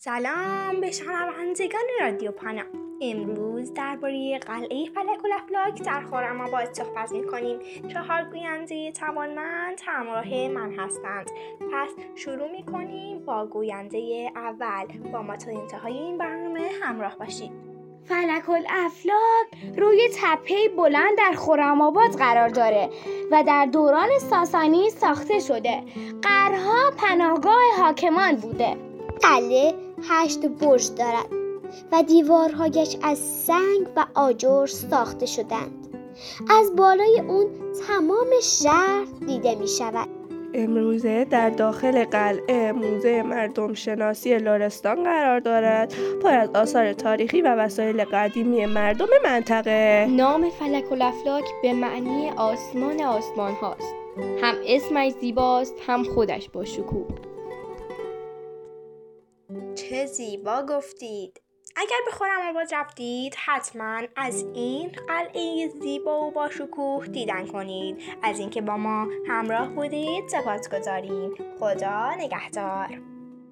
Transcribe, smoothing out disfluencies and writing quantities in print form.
سلام به شنوندگان رادیو پانا. امروز درباره قلعه فلک الافلاک در خرم‌آباد صحبت می‌کنیم. 4 گوینده توانمند همراه من هستند. پس شروع می‌کنیم با گوینده اول. با ما تا انتهای این برنامه همراه باشید. فلک الافلاک روی تپه‌ای بلند در خرم‌آباد قرار داره و در دوران ساسانی ساخته شده. قرن‌ها پناهگاه حاکمان بوده. قلعه 8 برج دارد و دیوارهایش از سنگ و آجر ساخته شدند. از بالای اون تمام شهر دیده می شود. امروزه در داخل قلعه موزه مردم شناسی لرستان قرار دارد، پر از آثار تاریخی و وسایل قدیمی مردم منطقه. نام فلک الافلاک به معنی آسمان هاست. هم اسمش زیباست، هم خودش با شکوه. چه زیبا گفتید. اگر به خرم‌آباد رفتید حتما از این قلعه زیبا و با شکوه دیدن کنید. از اینکه با ما همراه بودید سپاسگزاریم. خدا نگهدار.